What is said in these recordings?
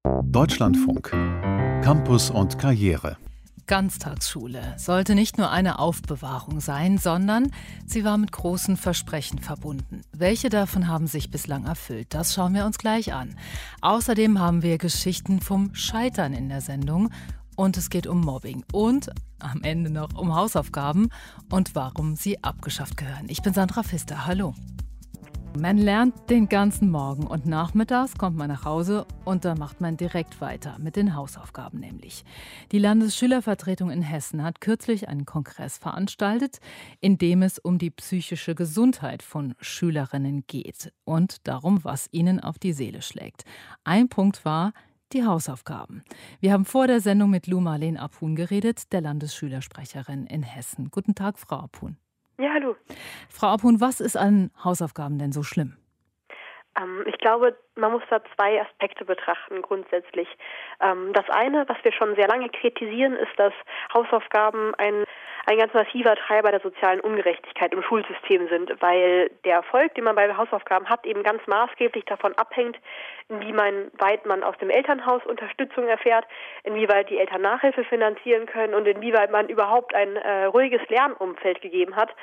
Deutschlandfunk. Campus und Karriere. Ganztagsschule sollte nicht nur eine Aufbewahrung sein, sondern sie war mit großen Versprechen verbunden. Welche davon haben sich bislang erfüllt? Das schauen wir uns gleich an. Außerdem haben wir Geschichten vom Scheitern in der Sendung und es geht um Mobbing und am Ende noch um Hausaufgaben und warum sie abgeschafft gehören. Ich bin Sandra Pfister. Hallo. Man lernt den ganzen Morgen und nachmittags kommt man nach Hause und dann macht man direkt weiter, mit den Hausaufgaben nämlich. Die Landesschülervertretung in Hessen hat kürzlich einen Kongress veranstaltet, in dem es um die psychische Gesundheit von Schülerinnen geht und darum, was ihnen auf die Seele schlägt. Ein Punkt war die Hausaufgaben. Wir haben vor der Sendung mit Lu-Marleen Apun geredet, der Landesschülersprecherin in Hessen. Guten Tag, Frau Apun. Ja, hallo. Frau Apun, was ist an Hausaufgaben denn so schlimm? Ich glaube, man muss da zwei Aspekte betrachten grundsätzlich. Das eine, was wir schon sehr lange kritisieren, ist, dass Hausaufgaben ein ganz massiver Treiber der sozialen Ungerechtigkeit im Schulsystem sind, weil der Erfolg, den man bei Hausaufgaben hat, eben ganz maßgeblich davon abhängt, inwieweit man aus dem Elternhaus Unterstützung erfährt, inwieweit die Eltern Nachhilfe finanzieren können und inwieweit man überhaupt ein ruhiges Lernumfeld gegeben hat.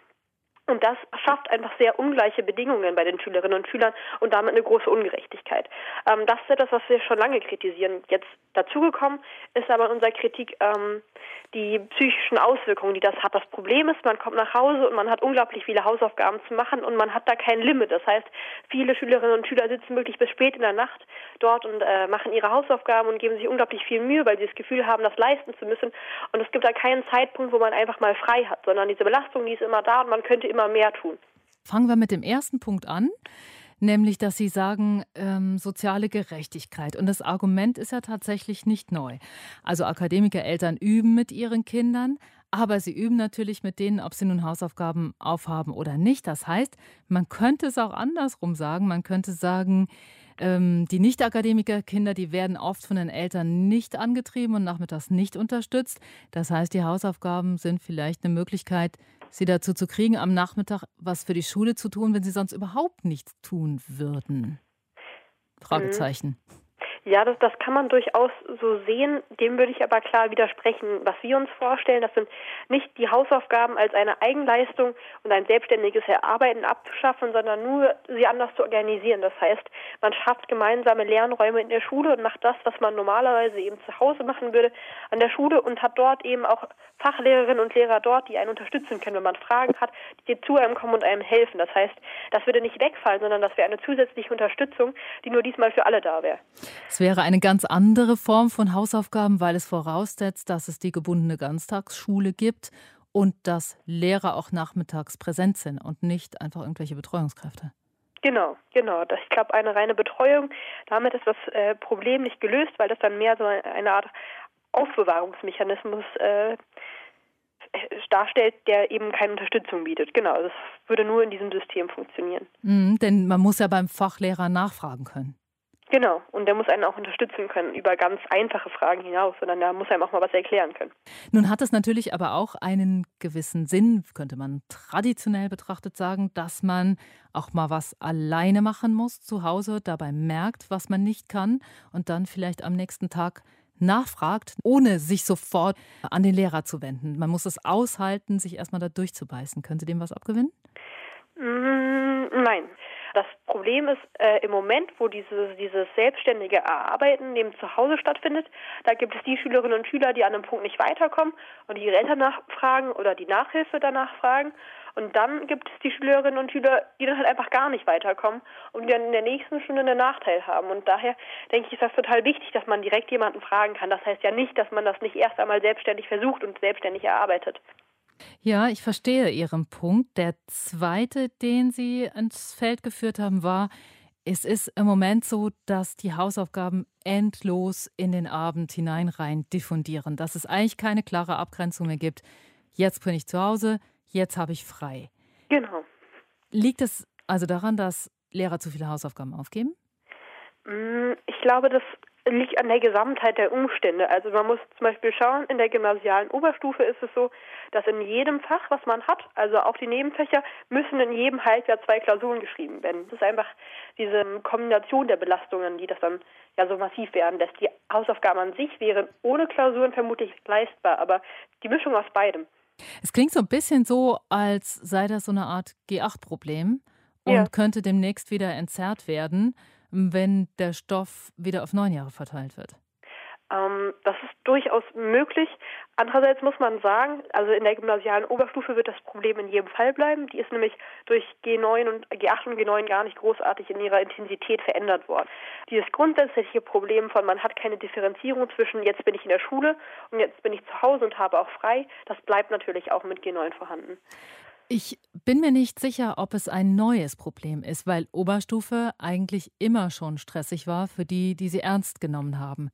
Und das schafft einfach sehr ungleiche Bedingungen bei den Schülerinnen und Schülern und damit eine große Ungerechtigkeit. Das ist etwas, was wir schon lange kritisieren. Jetzt dazugekommen ist aber in unserer Kritik die psychischen Auswirkungen, die das hat. Das Problem ist, man kommt nach Hause und man hat unglaublich viele Hausaufgaben zu machen und man hat da kein Limit. Das heißt, viele Schülerinnen und Schüler sitzen wirklich bis spät in der Nacht dort und machen ihre Hausaufgaben und geben sich unglaublich viel Mühe, weil sie das Gefühl haben, das leisten zu müssen. Und es gibt da keinen Zeitpunkt, wo man einfach mal frei hat, sondern diese Belastung, die ist immer da und man könnte immer mehr tun. Fangen wir mit dem ersten Punkt an, nämlich, dass Sie sagen, soziale Gerechtigkeit. Und das Argument ist ja tatsächlich nicht neu. Also Akademikereltern üben mit ihren Kindern, aber sie üben natürlich mit denen, ob sie nun Hausaufgaben aufhaben oder nicht. Das heißt, man könnte es auch andersrum sagen. Man könnte sagen, die Nicht-Akademiker-Kinder, die werden oft von den Eltern nicht angetrieben und nachmittags nicht unterstützt. Das heißt, die Hausaufgaben sind vielleicht eine Möglichkeit, sie dazu zu kriegen, am Nachmittag was für die Schule zu tun, wenn sie sonst überhaupt nichts tun würden. Fragezeichen. Ja, das kann man durchaus so sehen. Dem würde ich aber klar widersprechen. Was wir uns vorstellen, das sind nicht die Hausaufgaben als eine Eigenleistung und ein selbstständiges Erarbeiten abzuschaffen, sondern nur sie anders zu organisieren. Das heißt, man schafft gemeinsame Lernräume in der Schule und macht das, was man normalerweise eben zu Hause machen würde, an der Schule und hat dort eben auch Fachlehrerinnen und Lehrer dort, die einen unterstützen können, wenn man Fragen hat, die zu einem kommen und einem helfen. Das heißt, das würde nicht wegfallen, sondern das wäre eine zusätzliche Unterstützung, die nur diesmal für alle da wäre. Es wäre eine ganz andere Form von Hausaufgaben, weil es voraussetzt, dass es die gebundene Ganztagsschule gibt und dass Lehrer auch nachmittags präsent sind und nicht einfach irgendwelche Betreuungskräfte. Genau. Ich glaube, eine reine Betreuung, damit ist das Problem nicht gelöst, weil das dann mehr so eine Art Aufbewahrungsmechanismus darstellt, der eben keine Unterstützung bietet. Genau, das würde nur in diesem System funktionieren. Denn man muss ja beim Fachlehrer nachfragen können. Genau, und der muss einen auch unterstützen können über ganz einfache Fragen hinaus, sondern der muss einem auch mal was erklären können. Nun hat es natürlich aber auch einen gewissen Sinn, könnte man traditionell betrachtet sagen, dass man auch mal was alleine machen muss zu Hause, dabei merkt, was man nicht kann und dann vielleicht am nächsten Tag nachfragt, ohne sich sofort an den Lehrer zu wenden. Man muss es aushalten, sich erstmal da durchzubeißen. Können Sie dem was abgewinnen? Nein. Das Problem ist im Moment, wo dieses selbstständige Erarbeiten neben zu Hause stattfindet, da gibt es die Schülerinnen und Schüler, die an einem Punkt nicht weiterkommen und ihre Eltern nachfragen oder die Nachhilfe danach fragen. Und dann gibt es die Schülerinnen und Schüler, die dann halt einfach gar nicht weiterkommen und die dann in der nächsten Stunde einen Nachteil haben. Und daher denke ich, ist das total wichtig, dass man direkt jemanden fragen kann. Das heißt ja nicht, dass man das nicht erst einmal selbstständig versucht und selbstständig erarbeitet. Ja, ich verstehe Ihren Punkt. Der zweite, den Sie ins Feld geführt haben, war, es ist im Moment so, dass die Hausaufgaben endlos in den Abend hinein rein diffundieren, dass es eigentlich keine klare Abgrenzung mehr gibt. Jetzt bin ich zu Hause, jetzt habe ich frei. Genau. Liegt es also daran, dass Lehrer zu viele Hausaufgaben aufgeben? Ich glaube, das liegt an der Gesamtheit der Umstände. Also man muss zum Beispiel schauen, in der gymnasialen Oberstufe ist es so, dass in jedem Fach, was man hat, also auch die Nebenfächer, müssen in jedem Halbjahr 2 Klausuren geschrieben werden. Das ist einfach diese Kombination der Belastungen, die das dann ja so massiv werden lässt. Die Hausaufgaben an sich wären ohne Klausuren vermutlich leistbar, aber die Mischung aus beidem. Es klingt so ein bisschen so, als sei das so eine Art G8-Problem und könnte demnächst wieder entzerrt werden, wenn der Stoff wieder auf 9 Jahre verteilt wird. Das ist durchaus möglich. Andererseits muss man sagen, also in der gymnasialen Oberstufe wird das Problem in jedem Fall bleiben. Die ist nämlich durch G9 und G8 und G9 gar nicht großartig in ihrer Intensität verändert worden. Dieses grundsätzliche Problem von man hat keine Differenzierung zwischen jetzt bin ich in der Schule und jetzt bin ich zu Hause und habe auch frei, das bleibt natürlich auch mit G9 vorhanden. Ich bin mir nicht sicher, ob es ein neues Problem ist, weil Oberstufe eigentlich immer schon stressig war für die, die sie ernst genommen haben.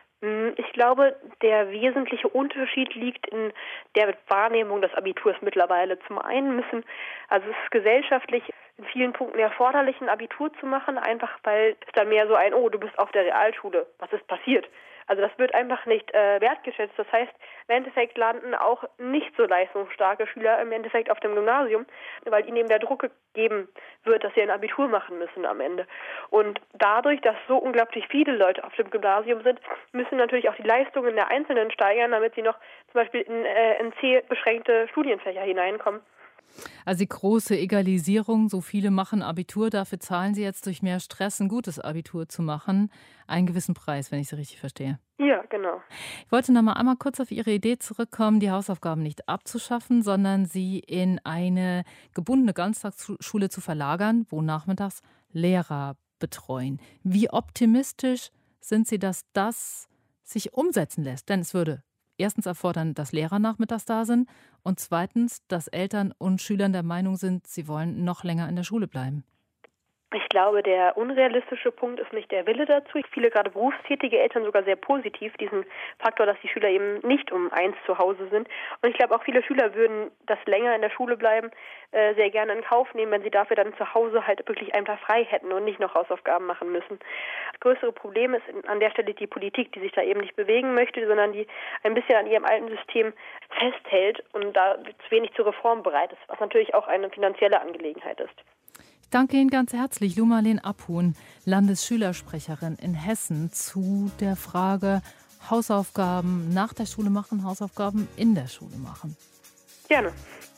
Ich glaube, der wesentliche Unterschied liegt in der Wahrnehmung des Abiturs mittlerweile. Zum einen es ist gesellschaftlich in vielen Punkten erforderlich, ein Abitur zu machen, einfach weil es dann mehr so du bist auf der Realschule, was ist passiert? Also das wird einfach nicht wertgeschätzt. Das heißt, im Endeffekt landen auch nicht so leistungsstarke Schüler im Endeffekt auf dem Gymnasium, weil ihnen eben der Druck gegeben wird, dass sie ein Abitur machen müssen am Ende. Und dadurch, dass so unglaublich viele Leute auf dem Gymnasium sind, müssen natürlich auch die Leistungen der Einzelnen steigern, damit sie noch zum Beispiel in C-beschränkte Studienfächer hineinkommen. Also die große Egalisierung, so viele machen Abitur, dafür zahlen sie jetzt durch mehr Stress, ein gutes Abitur zu machen, einen gewissen Preis, wenn ich Sie richtig verstehe. Ja, genau. Ich wollte noch mal einmal kurz auf Ihre Idee zurückkommen, die Hausaufgaben nicht abzuschaffen, sondern sie in eine gebundene Ganztagsschule zu verlagern, wo nachmittags Lehrer betreuen. Wie optimistisch sind Sie, dass das sich umsetzen lässt? Denn es würde erstens erfordern, dass Lehrer nachmittags da sind und zweitens, dass Eltern und Schüler der Meinung sind, sie wollen noch länger in der Schule bleiben. Ich glaube, der unrealistische Punkt ist nicht der Wille dazu. Viele gerade berufstätige Eltern sogar sehr positiv, diesen Faktor, dass die Schüler eben nicht um 1 zu Hause sind. Und ich glaube, auch viele Schüler würden das länger in der Schule bleiben sehr gerne in Kauf nehmen, wenn sie dafür dann zu Hause halt wirklich einfach frei hätten und nicht noch Hausaufgaben machen müssen. Das größere Problem ist an der Stelle die Politik, die sich da eben nicht bewegen möchte, sondern die ein bisschen an ihrem alten System festhält und da zu wenig zur Reform bereit ist, was natürlich auch eine finanzielle Angelegenheit ist. Ich danke Ihnen ganz herzlich, Lu-Marleen Abhuhn, Landesschülersprecherin in Hessen, zu der Frage Hausaufgaben nach der Schule machen, Hausaufgaben in der Schule machen. Gerne.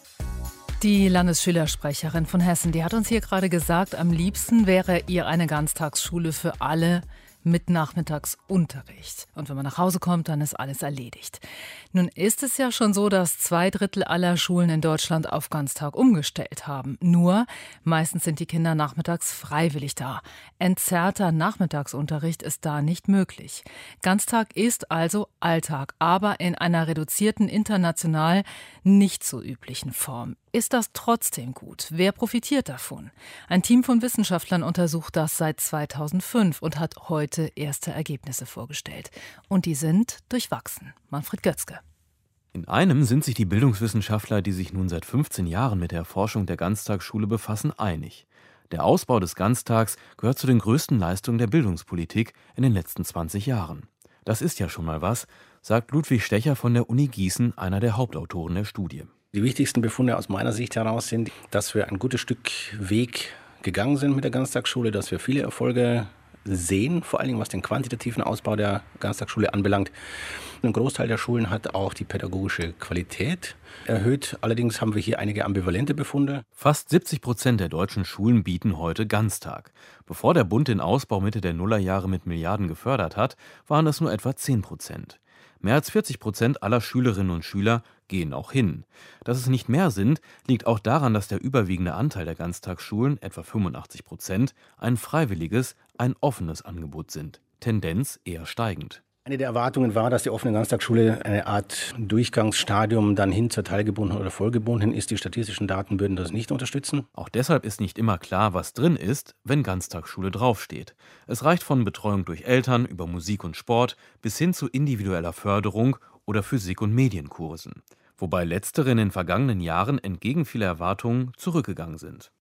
Die Landesschülersprecherin von Hessen, die hat uns hier gerade gesagt, am liebsten wäre ihr eine Ganztagsschule für alle mit Nachmittagsunterricht. Und wenn man nach Hause kommt, dann ist alles erledigt. Nun ist es ja schon so, dass 2/3 aller Schulen in Deutschland auf Ganztag umgestellt haben. Nur, meistens sind die Kinder nachmittags freiwillig da. Entzerrter Nachmittagsunterricht ist da nicht möglich. Ganztag ist also Alltag, aber in einer reduzierten, international nicht so üblichen Form. Ist das trotzdem gut? Wer profitiert davon? Ein Team von Wissenschaftlern untersucht das seit 2005 und hat heute erste Ergebnisse vorgestellt. Und die sind durchwachsen. Manfred Götzke. In einem sind sich die Bildungswissenschaftler, die sich nun seit 15 Jahren mit der Erforschung der Ganztagsschule befassen, einig. Der Ausbau des Ganztags gehört zu den größten Leistungen der Bildungspolitik in den letzten 20 Jahren. Das ist ja schon mal was, sagt Ludwig Stecher von der Uni Gießen, einer der Hauptautoren der Studie. Die wichtigsten Befunde aus meiner Sicht heraus sind, dass wir ein gutes Stück Weg gegangen sind mit der Ganztagsschule, dass wir viele Erfolge sehen, vor allen Dingen was den quantitativen Ausbau der Ganztagsschule anbelangt. Ein Großteil der Schulen hat auch die pädagogische Qualität erhöht. Allerdings haben wir hier einige ambivalente Befunde. Fast 70% der deutschen Schulen bieten heute Ganztag. Bevor der Bund den Ausbau Mitte der Nullerjahre mit Milliarden gefördert hat, waren das nur etwa 10%. Mehr als 40% aller Schülerinnen und Schüler gehen auch hin. Dass es nicht mehr sind, liegt auch daran, dass der überwiegende Anteil der Ganztagsschulen, etwa 85%, ein freiwilliges, ein offenes Angebot sind. Tendenz eher steigend. Eine der Erwartungen war, dass die offene Ganztagsschule eine Art Durchgangsstadium dann hin zur teilgebundenen oder vollgebundenen ist. Die statistischen Daten würden das nicht unterstützen. Auch deshalb ist nicht immer klar, was drin ist, wenn Ganztagsschule draufsteht. Es reicht von Betreuung durch Eltern über Musik und Sport bis hin zu individueller Förderung oder Physik- und Medienkursen. Wobei letztere in den vergangenen Jahren entgegen vieler Erwartungen zurückgegangen sind.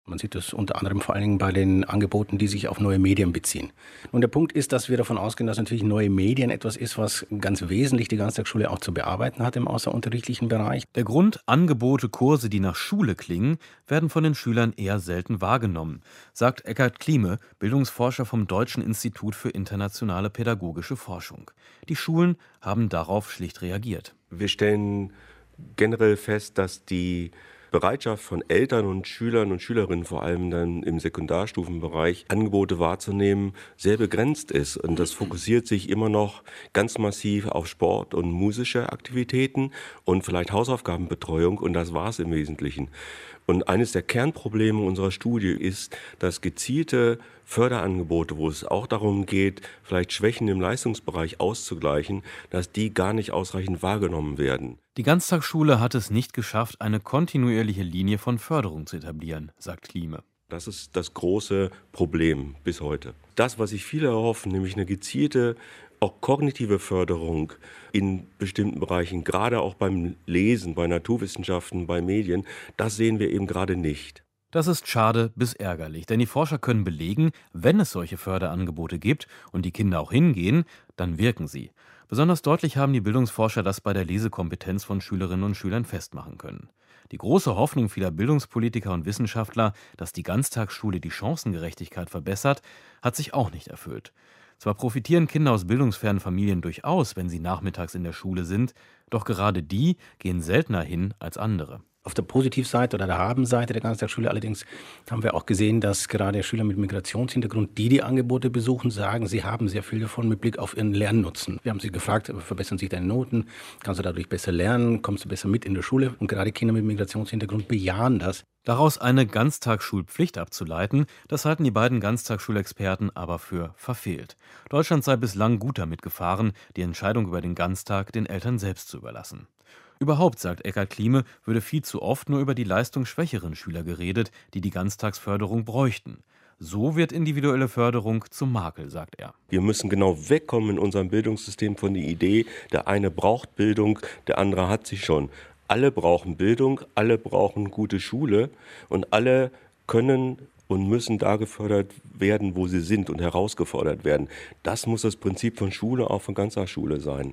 Man sieht das unter anderem vor allen Dingen bei den Angeboten, die sich auf neue Medien beziehen. Und der Punkt ist, dass wir davon ausgehen, dass natürlich neue Medien etwas ist, was ganz wesentlich die Ganztagsschule auch zu bearbeiten hat im außerunterrichtlichen Bereich. Der Grund: Angebote, Kurse, die nach Schule klingen, werden von den Schülern eher selten wahrgenommen, sagt Eckhard Klimke, Bildungsforscher vom Deutschen Institut für internationale pädagogische Forschung. Die Schulen haben darauf schlicht reagiert. Wir stellen generell fest, dass die Bereitschaft von Eltern und Schülern und Schülerinnen, vor allem dann im Sekundarstufenbereich, Angebote wahrzunehmen, sehr begrenzt ist. Und das fokussiert sich immer noch ganz massiv auf Sport und musische Aktivitäten und vielleicht Hausaufgabenbetreuung. Und das war es im Wesentlichen. Und eines der Kernprobleme unserer Studie ist, dass gezielte Förderangebote, wo es auch darum geht, vielleicht Schwächen im Leistungsbereich auszugleichen, dass die gar nicht ausreichend wahrgenommen werden. Die Ganztagsschule hat es nicht geschafft, eine kontinuierliche Linie von Förderung zu etablieren, sagt Klimke. Das ist das große Problem bis heute. Das, was sich viele erhoffen, nämlich eine gezielte, auch kognitive Förderung in bestimmten Bereichen, gerade auch beim Lesen, bei Naturwissenschaften, bei Medien, das sehen wir eben gerade nicht. Das ist schade bis ärgerlich, denn die Forscher können belegen, wenn es solche Förderangebote gibt und die Kinder auch hingehen, dann wirken sie. Besonders deutlich haben die Bildungsforscher das bei der Lesekompetenz von Schülerinnen und Schülern festmachen können. Die große Hoffnung vieler Bildungspolitiker und Wissenschaftler, dass die Ganztagsschule die Chancengerechtigkeit verbessert, hat sich auch nicht erfüllt. Zwar profitieren Kinder aus bildungsfernen Familien durchaus, wenn sie nachmittags in der Schule sind, doch gerade die gehen seltener hin als andere. Auf der Positivseite oder der Habenseite der Ganztagsschule allerdings haben wir auch gesehen, dass gerade Schüler mit Migrationshintergrund, die Angebote besuchen, sagen, sie haben sehr viel davon mit Blick auf ihren Lernnutzen. Wir haben sie gefragt, verbessern sich deine Noten, kannst du dadurch besser lernen, kommst du besser mit in der Schule? Und gerade Kinder mit Migrationshintergrund bejahen das. Daraus eine Ganztagsschulpflicht abzuleiten, das halten die beiden Ganztagsschulexperten aber für verfehlt. Deutschland sei bislang gut damit gefahren, die Entscheidung über den Ganztag den Eltern selbst zu überlassen. Überhaupt, sagt Eckhard Klimke, würde viel zu oft nur über die leistungsschwächeren Schüler geredet, die die Ganztagsförderung bräuchten. So wird individuelle Förderung zum Makel, sagt er. Wir müssen genau wegkommen in unserem Bildungssystem von der Idee, der eine braucht Bildung, der andere hat sie schon. Alle brauchen Bildung, alle brauchen gute Schule und alle können und müssen da gefördert werden, wo sie sind und herausgefordert werden. Das muss das Prinzip von Schule, auch von Ganztagsschule sein.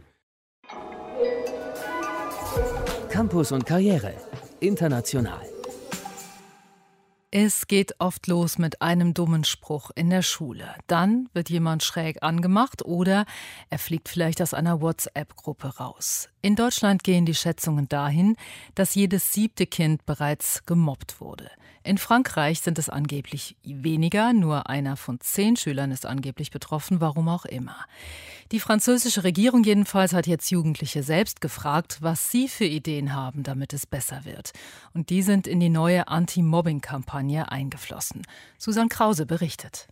Campus und Karriere. International. Es geht oft los mit einem dummen Spruch in der Schule. Dann wird jemand schräg angemacht oder er fliegt vielleicht aus einer WhatsApp-Gruppe raus. In Deutschland gehen die Schätzungen dahin, dass jedes 7. Kind bereits gemobbt wurde. In Frankreich sind es angeblich weniger, nur einer von 10 Schülern ist angeblich betroffen, warum auch immer. Die französische Regierung jedenfalls hat jetzt Jugendliche selbst gefragt, was sie für Ideen haben, damit es besser wird. Und die sind in die neue Anti-Mobbing-Kampagne eingeflossen. Susanne Krause berichtet.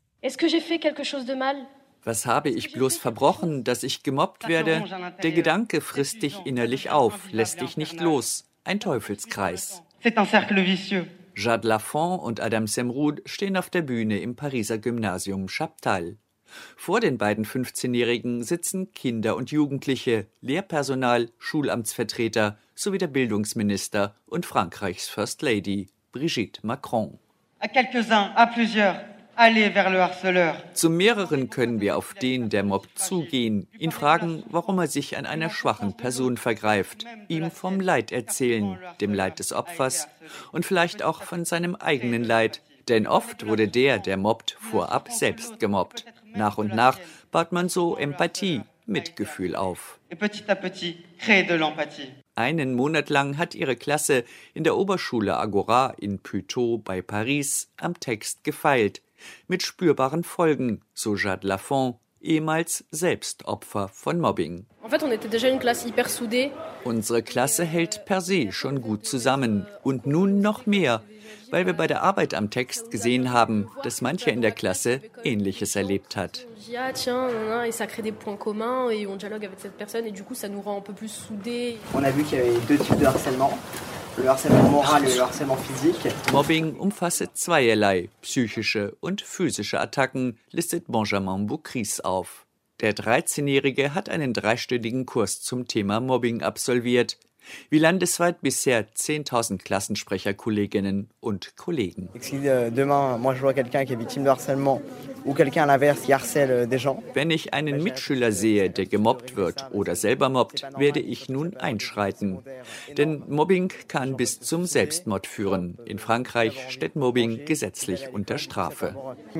Was habe ich bloß verbrochen, dass ich gemobbt werde? Der Gedanke frisst dich innerlich auf, lässt dich nicht los. Ein Teufelskreis. Jade Lafont und Adam Semroud stehen auf der Bühne im Pariser Gymnasium Chaptal. Vor den beiden 15-Jährigen sitzen Kinder und Jugendliche, Lehrpersonal, Schulamtsvertreter sowie der Bildungsminister und Frankreichs First Lady, Brigitte Macron. Zu mehreren können wir auf den, der mobbt, zugehen, ihn fragen, warum er sich an einer schwachen Person vergreift, ihm vom Leid erzählen, dem Leid des Opfers und vielleicht auch von seinem eigenen Leid, denn oft wurde der mobbt, vorab selbst gemobbt. Nach und nach baut man so Empathie, Mitgefühl auf. Einen Monat lang hat ihre Klasse in der Oberschule Agora in Puteaux bei Paris am Text gefeilt. Mit spürbaren Folgen, so Jade Lafont, ehemals selbst Opfer von Mobbing. Unsere Klasse hält per se schon gut zusammen und nun noch mehr, weil wir bei der Arbeit am Text gesehen haben, dass mancher in der Klasse Ähnliches erlebt hat. Mobbing umfasse zweierlei, psychische und physische Attacken, listet Benjamin Boucris auf. Der 13-Jährige hat einen 3-stündigen Kurs zum Thema Mobbing absolviert. Wie landesweit bisher 10.000 Klassensprecherkolleginnen und Kollegen. Wenn ich einen Mitschüler sehe, der gemobbt wird oder selber mobbt, werde ich nun einschreiten. Denn Mobbing kann bis zum Selbstmord führen. In Frankreich steht Mobbing gesetzlich unter Strafe.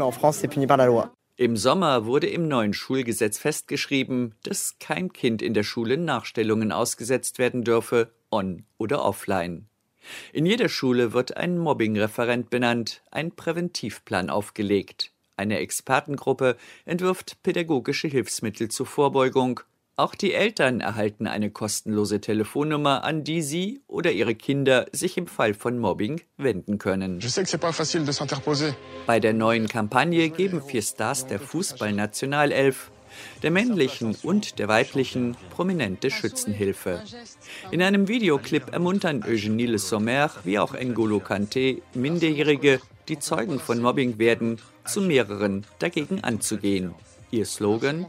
Im Sommer wurde im neuen Schulgesetz festgeschrieben, dass kein Kind in der Schule Nachstellungen ausgesetzt werden dürfe, on oder offline. In jeder Schule wird ein Mobbing-Referent benannt, ein Präventivplan aufgelegt. Eine Expertengruppe entwirft pädagogische Hilfsmittel zur Vorbeugung. Auch die Eltern erhalten eine kostenlose Telefonnummer, an die sie oder ihre Kinder sich im Fall von Mobbing wenden können. Bei der neuen Kampagne geben 4 Stars der Fußballnationalelf, der männlichen und der weiblichen, prominente Schützenhilfe. In einem Videoclip ermuntern Eugénie Le Sommer wie auch N'Golo Kanté Minderjährige, die Zeugen von Mobbing werden, zu mehreren dagegen anzugehen. Ihr Slogan: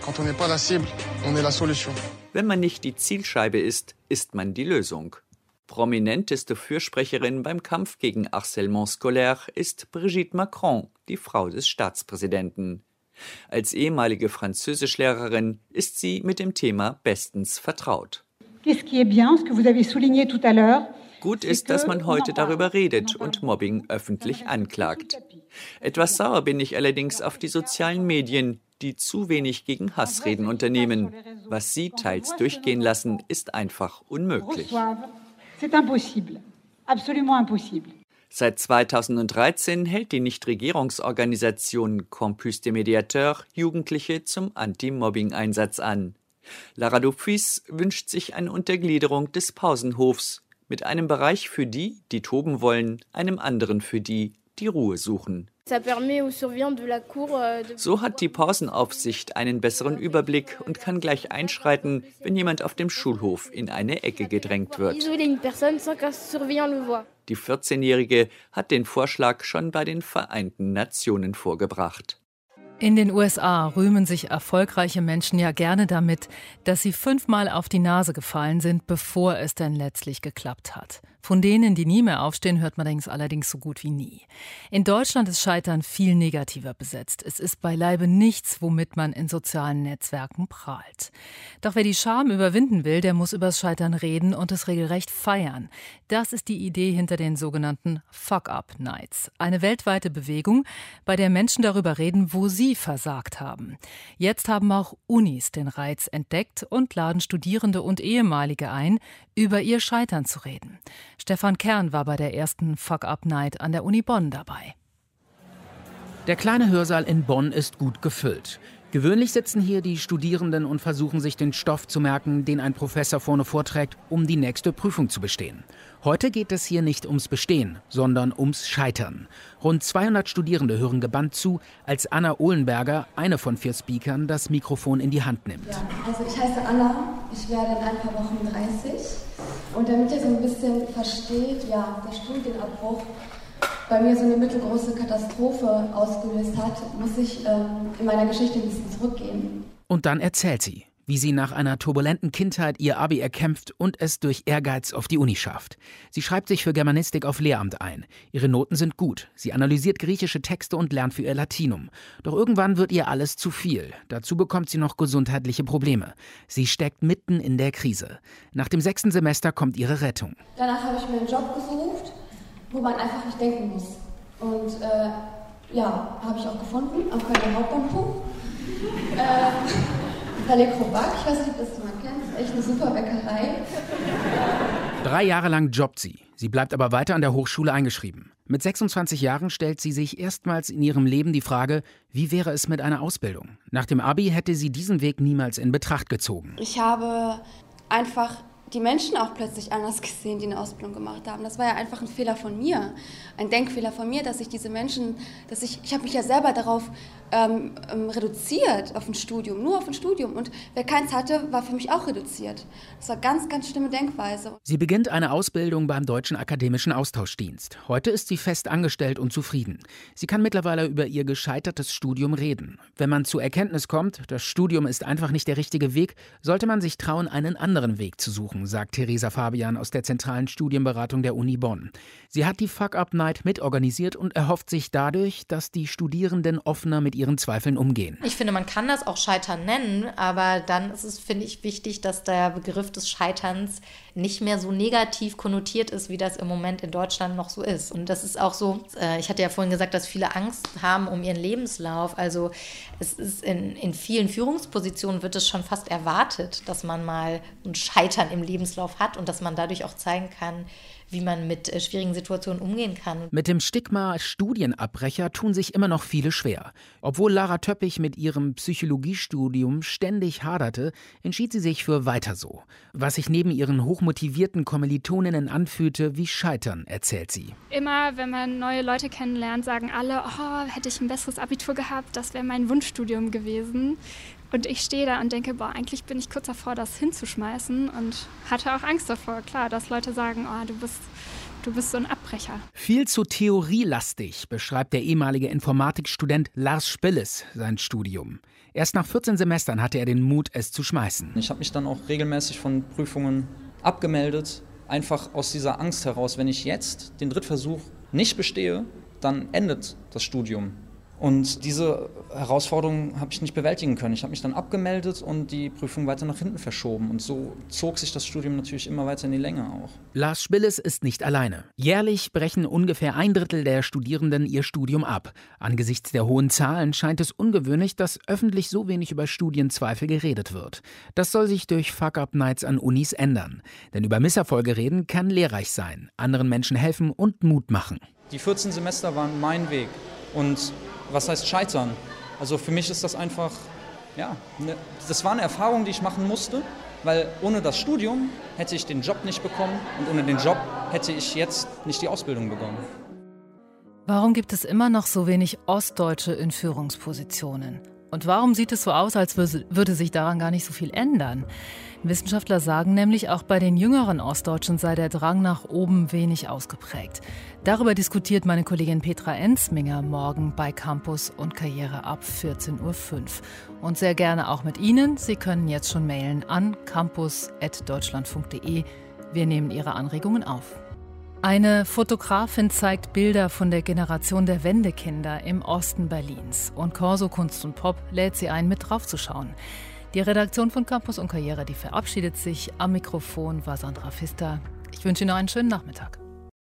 Wenn man nicht die Zielscheibe ist, ist man die Lösung. Prominenteste Fürsprecherin beim Kampf gegen Harcèlement scolaire ist Brigitte Macron, die Frau des Staatspräsidenten. Als ehemalige Französischlehrerin ist sie mit dem Thema bestens vertraut. Gut ist, dass man heute darüber redet und Mobbing öffentlich anklagt. Etwas sauer bin ich allerdings auf die sozialen Medien, die zu wenig gegen Hassreden unternehmen. Was sie teils durchgehen lassen, ist einfach unmöglich. Seit 2013 hält die Nichtregierungsorganisation Campus des Médiateurs Jugendliche zum Anti-Mobbing-Einsatz an. Lara Dufis wünscht sich eine Untergliederung des Pausenhofs mit einem Bereich für die, die toben wollen, einem anderen für die, die Ruhe suchen. So hat die Pausenaufsicht einen besseren Überblick und kann gleich einschreiten, wenn jemand auf dem Schulhof in eine Ecke gedrängt wird. Die 14-Jährige hat den Vorschlag schon bei den Vereinten Nationen vorgebracht. In den USA rühmen sich erfolgreiche Menschen ja gerne damit, dass sie 5-mal auf die Nase gefallen sind, bevor es denn letztlich geklappt hat. Von denen, die nie mehr aufstehen, hört man allerdings so gut wie nie. In Deutschland ist Scheitern viel negativer besetzt. Es ist beileibe nichts, womit man in sozialen Netzwerken prahlt. Doch wer die Scham überwinden will, der muss übers Scheitern reden und es regelrecht feiern. Das ist die Idee hinter den sogenannten Fuck-Up-Nights. Eine weltweite Bewegung, bei der Menschen darüber reden, wo sie versagt haben. Jetzt haben auch Unis den Reiz entdeckt und laden Studierende und Ehemalige ein, über ihr Scheitern zu reden. Stefan Kern war bei der ersten Fuck-Up-Night an der Uni Bonn dabei. Der kleine Hörsaal in Bonn ist gut gefüllt. Gewöhnlich sitzen hier die Studierenden und versuchen sich den Stoff zu merken, den ein Professor vorne vorträgt, um die nächste Prüfung zu bestehen. Heute geht es hier nicht ums Bestehen, sondern ums Scheitern. Rund 200 Studierende hören gebannt zu, als Anna Ohlenberger, eine von 4 Speakern, das Mikrofon in die Hand nimmt. Ja, also ich heiße Anna, ich werde in ein paar Wochen 30. Und damit ihr so ein bisschen versteht, ja, der Studienabbruch bei mir so eine mittelgroße Katastrophe ausgelöst hat, muss ich in meiner Geschichte ein bisschen zurückgehen. Und dann erzählt sie, wie sie nach einer turbulenten Kindheit ihr Abi erkämpft und es durch Ehrgeiz auf die Uni schafft. Sie schreibt sich für Germanistik auf Lehramt ein. Ihre Noten sind gut. Sie analysiert griechische Texte und lernt für ihr Latinum. Doch irgendwann wird ihr alles zu viel. Dazu bekommt sie noch gesundheitliche Probleme. Sie steckt mitten in der Krise. Nach dem 6. Semester kommt ihre Rettung. Danach habe ich mir einen Job gesucht, wo man einfach nicht denken muss. Und ja, habe ich auch gefunden, am Kölner Hauptbahnhof. Palais Crobac, ich weiß nicht, ob das jemand kennt, das ist echt eine super Bäckerei. 3 Jahre lang jobbt sie. Sie bleibt aber weiter an der Hochschule eingeschrieben. Mit 26 Jahren stellt sie sich erstmals in ihrem Leben die Frage, wie wäre es mit einer Ausbildung? Nach dem Abi hätte sie diesen Weg niemals in Betracht gezogen. Ich habe einfach die Menschen auch plötzlich anders gesehen, die eine Ausbildung gemacht haben. Das war ja einfach ein Fehler von mir, ein Denkfehler von mir, dass ich diese Menschen, ich habe mich ja selber darauf reduziert, auf ein Studium, nur auf ein Studium. Und wer keins hatte, war für mich auch reduziert. Das war ganz, ganz schlimme Denkweise. Sie beginnt eine Ausbildung beim Deutschen Akademischen Austauschdienst. Heute ist sie fest angestellt und zufrieden. Sie kann mittlerweile über ihr gescheitertes Studium reden. Wenn man zur Erkenntnis kommt, das Studium ist einfach nicht der richtige Weg, sollte man sich trauen, einen anderen Weg zu suchen, Wirkung, sagt Theresa Fabian aus der zentralen Studienberatung der Uni Bonn. Sie hat die Fuck-Up-Night mitorganisiert und erhofft sich dadurch, dass die Studierenden offener mit ihren Zweifeln umgehen. Ich finde, man kann das auch Scheitern nennen, aber dann ist es, finde ich, wichtig, dass der Begriff des Scheiterns nicht mehr so negativ konnotiert ist, wie das im Moment in Deutschland noch so ist. Und das ist auch so, ich hatte ja vorhin gesagt, dass viele Angst haben um ihren Lebenslauf. Also es ist in vielen Führungspositionen wird es schon fast erwartet, dass man mal ein Scheitern im Lebenslauf hat und dass man dadurch auch zeigen kann, wie man mit schwierigen Situationen umgehen kann. Mit dem Stigma Studienabbrecher tun sich immer noch viele schwer. Obwohl Lara Töppich mit ihrem Psychologiestudium ständig haderte, entschied sie sich für weiter so. Was sich neben ihren hochmotivierten Kommilitoninnen anfühlte wie Scheitern, erzählt sie. Immer, wenn man neue Leute kennenlernt, sagen alle, oh, hätte ich ein besseres Abitur gehabt, das wäre mein Wunschstudium gewesen. Und ich stehe da und denke, eigentlich bin ich kurz davor, das hinzuschmeißen und hatte auch Angst davor, klar, dass Leute sagen, oh, du bist so ein Abbrecher. Viel zu theorielastig beschreibt der ehemalige Informatikstudent Lars Spilles sein Studium. Erst nach 14 Semestern hatte er den Mut, es zu schmeißen. Ich habe mich dann auch regelmäßig von Prüfungen abgemeldet, einfach aus dieser Angst heraus, wenn ich jetzt den Drittversuch nicht bestehe, dann endet das Studium. Und diese Herausforderung habe ich nicht bewältigen können. Ich habe mich dann abgemeldet und die Prüfung weiter nach hinten verschoben. Und so zog sich das Studium natürlich immer weiter in die Länge auch. Lars Spilles ist nicht alleine. Jährlich brechen ungefähr 1/3 der Studierenden ihr Studium ab. Angesichts der hohen Zahlen scheint es ungewöhnlich, dass öffentlich so wenig über Studienzweifel geredet wird. Das soll sich durch Fuck-Up-Nights an Unis ändern. Denn über Misserfolge reden kann lehrreich sein, anderen Menschen helfen und Mut machen. Die 14 Semester waren mein Weg. Und was heißt Scheitern? Also für mich ist das einfach, das war eine Erfahrung, die ich machen musste, weil ohne das Studium hätte ich den Job nicht bekommen und ohne den Job hätte ich jetzt nicht die Ausbildung begonnen. Warum gibt es immer noch so wenig Ostdeutsche in Führungspositionen? Und warum sieht es so aus, als würde sich daran gar nicht so viel ändern? Wissenschaftler sagen nämlich, auch bei den jüngeren Ostdeutschen sei der Drang nach oben wenig ausgeprägt. Darüber diskutiert meine Kollegin Petra Ensminger morgen bei Campus und Karriere ab 14:05 Uhr. Und sehr gerne auch mit Ihnen. Sie können jetzt schon mailen an campus@deutschlandfunk.de. Wir nehmen Ihre Anregungen auf. Eine Fotografin zeigt Bilder von der Generation der Wendekinder im Osten Berlins. Und Corso Kunst und Pop lädt sie ein, mit draufzuschauen. Die Redaktion von Campus und Karriere, die verabschiedet sich. Am Mikrofon war Sandra Pfister. Ich wünsche Ihnen noch einen schönen Nachmittag.